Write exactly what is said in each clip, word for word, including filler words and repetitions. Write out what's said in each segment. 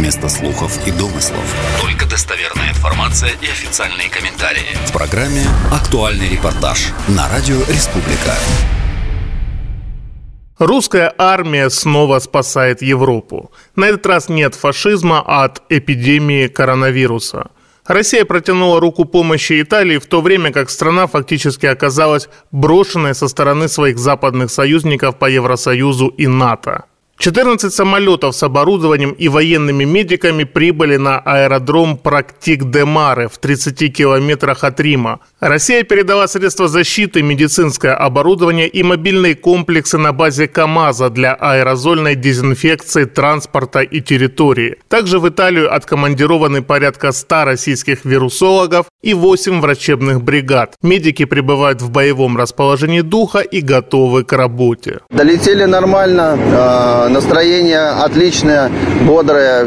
место слухов и домыслов. Только достоверная информация и официальные комментарии. В программе «Актуальный репортаж» на Радио Республика. Русская армия снова спасает Европу. На этот раз не от фашизма, а от эпидемии коронавируса. Россия протянула руку помощи Италии, в то время как страна фактически оказалась брошенной со стороны своих западных союзников по Евросоюзу и НАТО. четырнадцать самолетов с оборудованием и военными медиками прибыли на аэродром Практик-де-Маре в тридцати километрах от Рима. Россия передала средства защиты, медицинское оборудование и мобильные комплексы на базе КАМАЗа для аэрозольной дезинфекции транспорта и территории. Также в Италию откомандированы порядка ста российских вирусологов и восемь врачебных бригад. Медики пребывают в боевом расположении духа и готовы к работе. Долетели нормально. Настроение отличное, бодрое,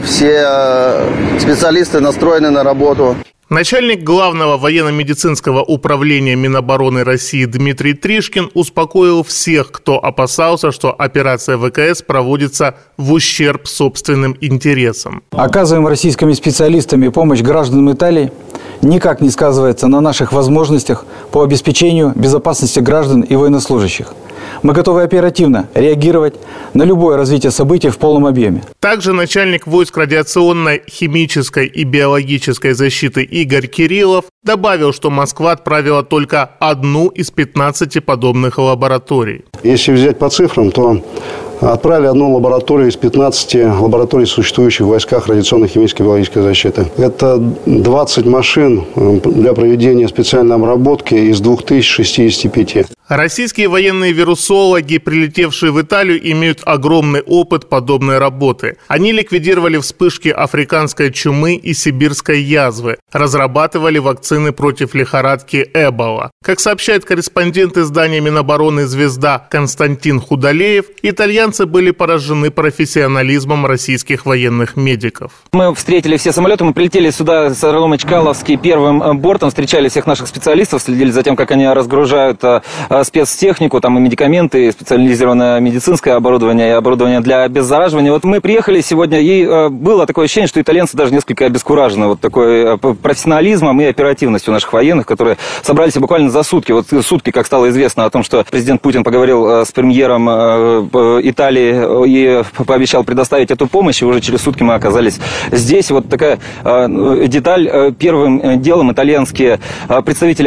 все специалисты настроены на работу. Начальник главного военно-медицинского управления Минобороны России Дмитрий Тришкин успокоил всех, кто опасался, что операция ВКС проводится в ущерб собственным интересам. Оказываемая российскими специалистами помощь гражданам Италии никак не сказывается на наших возможностях по обеспечению безопасности граждан и военнослужащих. Мы готовы оперативно реагировать на любое развитие событий в полном объеме. Также начальник войск радиационной, химической и биологической защиты Игорь Кириллов добавил, что Москва отправила только одну из пятнадцати подобных лабораторий. Если взять по цифрам, то отправили одну лабораторию из пятнадцати лабораторий, существующих в войсках радиационной, химической и биологической защиты. Это двадцать машин для проведения специальной обработки из двух тысяч шестидесяти пяти. Российские военные вирусологи, прилетевшие в Италию, имеют огромный опыт подобной работы. Они ликвидировали вспышки африканской чумы и сибирской язвы, разрабатывали вакцины против лихорадки Эбола. Как сообщает корреспондент издания Минобороны «Звезда» Константин Худалеев, итальянцы были поражены профессионализмом российских военных медиков. Мы встретили все самолеты, мы прилетели сюда с аэродрома Чкаловский первым бортом, встречали всех наших специалистов, следили за тем, как они разгружают спецтехнику, там и медикаменты, и специализированное медицинское оборудование, и оборудование для обеззараживания. Вот мы приехали сегодня, и э, было такое ощущение, что итальянцы даже несколько обескуражены вот такой э, профессионализмом и оперативностью наших военных, которые собрались буквально за сутки. Вот сутки, как стало известно о том, что президент Путин поговорил э, с премьером э, Италии и пообещал предоставить эту помощь, и уже через сутки мы оказались здесь. Вот такая э, деталь. Э, первым делом итальянские э, представители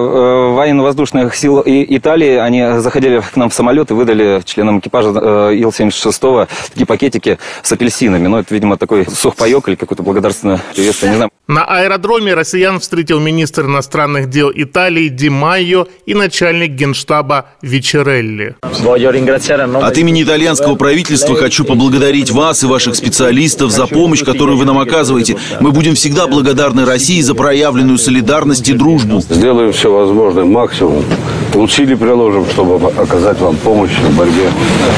э, военно-воздушных сил и Италии, они заходили к нам в самолет и выдали членам экипажа э, Ил семьдесят шестого такие пакетики с апельсинами. Ну, это, видимо, такой сухпайок или какое-то благодарственное приветствие, не знаю. На аэродроме россиян встретил министр иностранных дел Италии Ди Майо и начальник генштаба Вичерелли. От имени итальянского правительства хочу поблагодарить вас и ваших специалистов за помощь, которую вы нам оказываете. Мы будем всегда благодарны России за проявленную солидарность и дружбу. Сделаем все возможное, максимум. Усилий приложим, чтобы оказать вам помощь в борьбе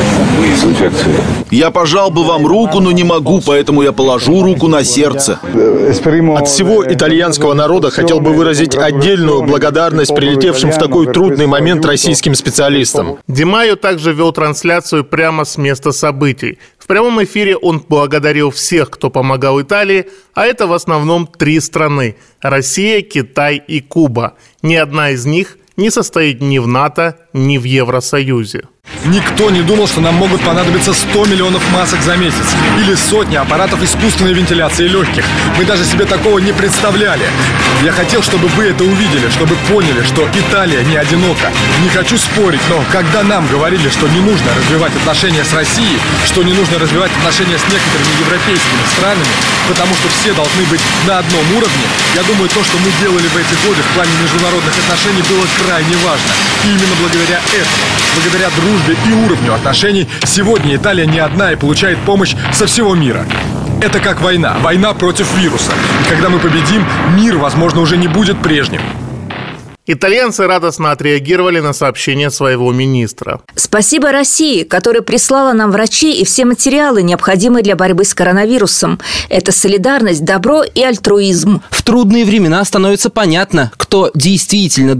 с инфекцией. Я пожал бы вам руку, но не могу, поэтому я положу руку на сердце. От всего итальянского народа хотел бы выразить отдельную благодарность прилетевшим в такой трудный момент российским специалистам. Ди Майо также вел трансляцию прямо с места событий. В прямом эфире он благодарил всех, кто помогал Италии, а это в основном три страны – Россия, Китай и Куба. Ни одна из них не состоит ни в НАТО, ни в Евросоюзе. Никто не думал, что нам могут понадобиться сто миллионов масок за месяц или сотни аппаратов искусственной вентиляции легких. Мы даже себе такого не представляли. Я хотел, чтобы вы это увидели, чтобы поняли, что Италия не одинока. Не хочу спорить, но когда нам говорили, что не нужно развивать отношения с Россией, что не нужно развивать отношения с некоторыми европейскими странами, потому что все должны быть на одном уровне, я думаю, то, что мы делали в эти годы в плане международных отношений, было крайне важно. И именно благодаря этому, благодаря дружбе и уровню отношений, сегодня Италия не одна и получает помощь со всего мира. Это как война. Война против вируса. И когда мы победим, мир, возможно, уже не будет прежним. Итальянцы радостно отреагировали на сообщение своего министра. Спасибо России, которая прислала нам врачей и все материалы, необходимые для борьбы с коронавирусом. Это солидарность, добро и альтруизм. В трудные времена становится понятно, кто действительно друг.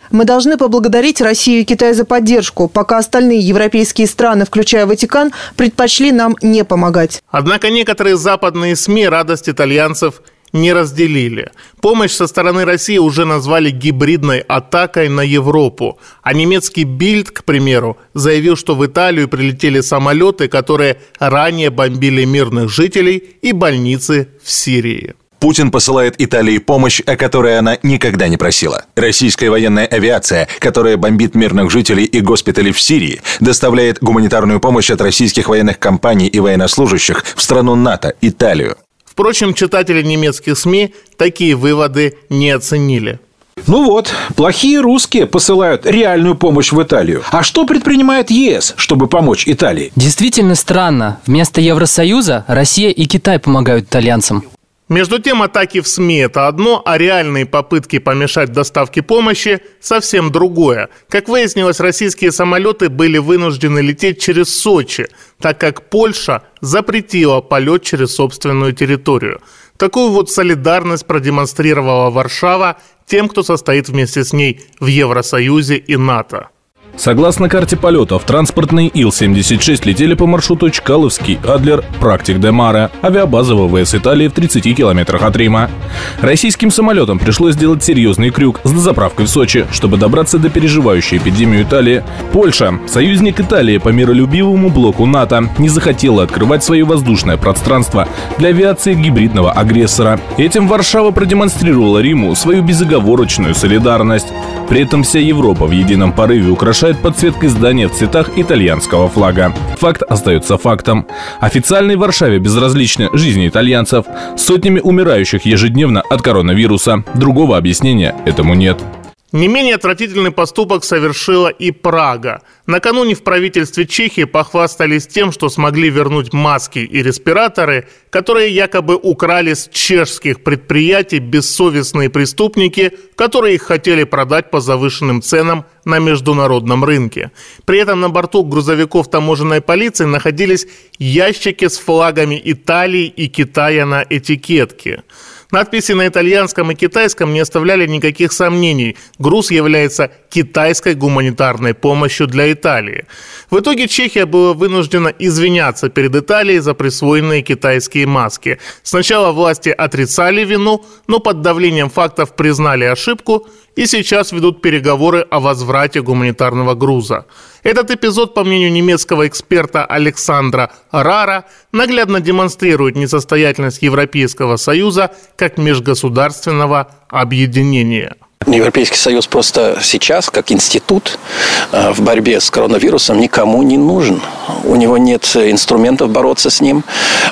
Мы должны поблагодарить Россию и Китай за поддержку, пока остальные европейские страны, включая Ватикан, предпочли нам не помогать. Однако некоторые западные СМИ радость итальянцев не разделили. Помощь со стороны России уже назвали гибридной атакой на Европу. А немецкий Bild, к примеру, заявил, что в Италию прилетели самолеты, которые ранее бомбили мирных жителей и больницы в Сирии. Путин посылает Италии помощь, о которой она никогда не просила. Российская военная авиация, которая бомбит мирных жителей и госпитали в Сирии, доставляет гуманитарную помощь от российских военных компаний и военнослужащих в страну НАТО, Италию. Впрочем, читатели немецких СМИ такие выводы не оценили. Ну вот, плохие русские посылают реальную помощь в Италию. А что предпринимает ЕС, чтобы помочь Италии? Действительно странно. Вместо Евросоюза Россия и Китай помогают итальянцам. Между тем, атаки в СМИ – это одно, а реальные попытки помешать доставке помощи – совсем другое. Как выяснилось, российские самолеты были вынуждены лететь через Сочи, так как Польша запретила полет через собственную территорию. Такую вот солидарность продемонстрировала Варшава тем, кто состоит вместе с ней в Евросоюзе и НАТО. Согласно карте полетов, транспортные Ил семьдесят шесть летели по маршруту Чкаловский, Адлер, Практик де Маре, авиабаза ВВС Италии в тридцати километрах от Рима. Российским самолетам пришлось сделать серьезный крюк с дозаправкой в Сочи, чтобы добраться до переживающей эпидемию Италии. Польша, союзник Италии по миролюбивому блоку НАТО, не захотела открывать свое воздушное пространство для авиации гибридного агрессора. Этим Варшава продемонстрировала Риму свою безоговорочную солидарность. При этом вся Европа в едином порыве украшает подсветкой здания в цветах итальянского флага. Факт остается фактом. Официальной Варшаве безразличны жизни итальянцев, сотнями умирающих ежедневно от коронавируса. Другого объяснения этому нет. Не менее отвратительный поступок совершила и Прага. Накануне в правительстве Чехии похвастались тем, что смогли вернуть маски и респираторы, которые якобы украли с чешских предприятий бессовестные преступники, которые их хотели продать по завышенным ценам на международном рынке. При этом на борту грузовиков таможенной полиции находились ящики с флагами Италии и Китая на этикетке. Надписи на итальянском и китайском не оставляли никаких сомнений. Груз является китайской гуманитарной помощью для Италии. В итоге Чехия была вынуждена извиняться перед Италией за присвоенные китайские маски. Сначала власти отрицали вину, но под давлением фактов признали ошибку и сейчас ведут переговоры о возврате гуманитарного груза. Этот эпизод, по мнению немецкого эксперта Александра Рара, наглядно демонстрирует несостоятельность Европейского Союза как межгосударственного объединения. Европейский Союз просто сейчас, как институт в борьбе с коронавирусом, никому не нужен. У него нет инструментов бороться с ним.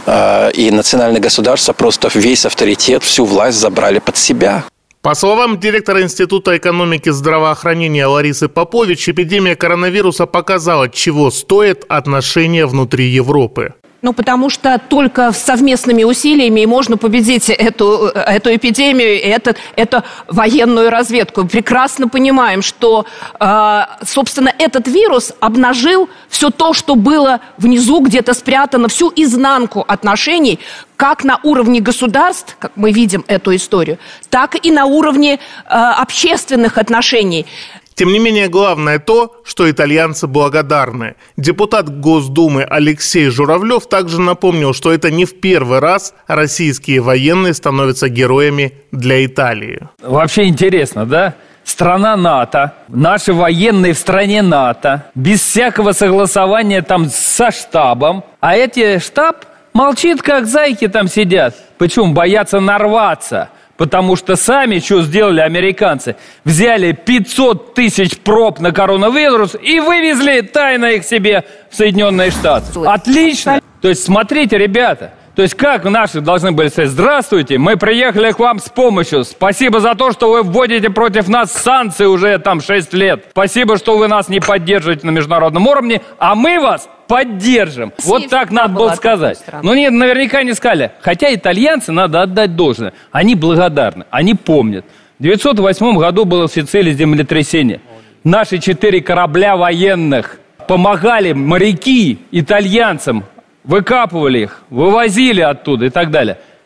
И национальное государство просто весь авторитет, всю власть забрали под себя. По словам директора Института экономики здравоохранения Ларисы Попович, эпидемия коронавируса показала, чего стоит отношения внутри Европы. Ну, потому что только совместными усилиями можно победить эту, эту эпидемию, это, это военную разведку. Прекрасно понимаем, что, э, собственно, этот вирус обнажил все то, что было внизу где-то спрятано, всю изнанку отношений, как на уровне государств, как мы видим эту историю, так и на уровне э, общественных отношений. Тем не менее, главное то, что итальянцы благодарны. Депутат Госдумы Алексей Журавлев также напомнил, что это не в первый раз российские военные становятся героями для Италии. Вообще интересно, да? Страна НАТО, наши военные в стране НАТО, без всякого согласования там со штабом. А эти штаб молчит, как зайки там сидят. Почему? Боятся нарваться. Потому что сами, что сделали американцы? Взяли пятьсот тысяч проб на коронавирус и вывезли тайно их себе в Соединенные Штаты. Отлично! То есть, смотрите, ребята, то есть как наши должны были сказать: здравствуйте, мы приехали к вам с помощью. Спасибо за то, что вы вводите против нас санкции уже там шесть лет. Спасибо, что вы нас не поддерживаете на международном уровне, а мы вас поддержим. Вот так надо было сказать. Но нет, наверняка не сказали. Хотя итальянцы, надо отдать должное, они благодарны, они помнят. В девятьсот восьмом году было в Сицилии землетрясение. Наши четыре корабля военных помогали моряки итальянцам, выкапывали их, вывозили оттуда и так далее.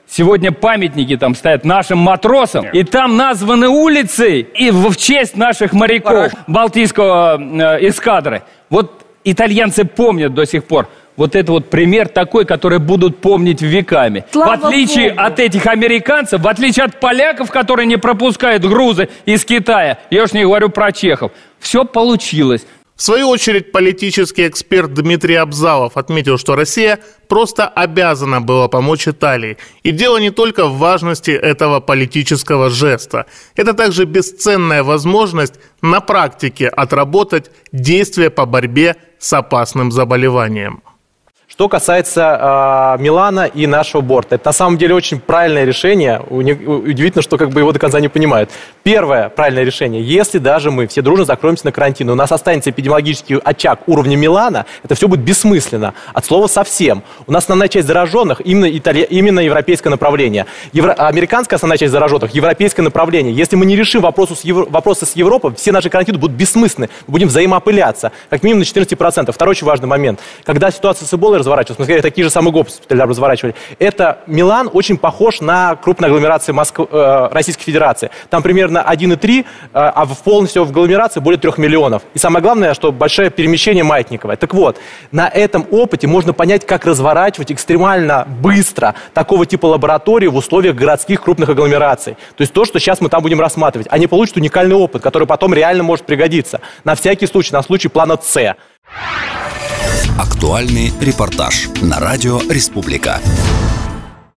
Сегодня памятники там стоят нашим матросам, и там названы улицы и в честь наших моряков Балтийского э, эскадры. Вот итальянцы помнят до сих пор. Вот это вот пример такой, который будут помнить веками. Слава в отличие Богу. От этих американцев, в отличие от поляков, которые не пропускают грузы из Китая, я уж не говорю про чехов, все получилось. В свою очередь, политический эксперт Дмитрий Абзалов отметил, что Россия просто обязана была помочь Италии. И дело не только в важности этого политического жеста. Это также бесценная возможность на практике отработать действия по борьбе с опасным заболеванием. Что касается э, Милана и нашего борта, это на самом деле очень правильное решение. Удивительно, что как бы его до конца не понимают. Первое правильное решение: если даже мы все дружно закроемся на карантин, и у нас останется эпидемиологический очаг уровня Милана, это все будет бессмысленно. От слова совсем. У нас основная часть зараженных именно, итали... именно европейское направление. Евро... Американская основная часть зараженных европейское направление. Если мы не решим вопросы с, Евро... вопросы с Европой, все наши карантины будут бессмысленны. Мы будем взаимоопыляться. Как минимум на четырнадцать процентов. Второй очень важный момент. Когда ситуация с Эболой разворачивалась, мы сказали, такие же самые госпитали разворачивали. Это Милан очень похож на крупные агломерации Москвы, э, Российской Федерации. Там примерно один и три, э, а в полностью в агломерации более трех миллионов. И самое главное, что большое перемещение маятниковое. Так вот, на этом опыте можно понять, как разворачивать экстремально быстро такого типа лаборатории в условиях городских крупных агломераций. То есть то, что сейчас мы там будем рассматривать. Они получат уникальный опыт, который потом реально может пригодиться. На всякий случай, на случай плана С. Актуальный репортаж на радио «Республика».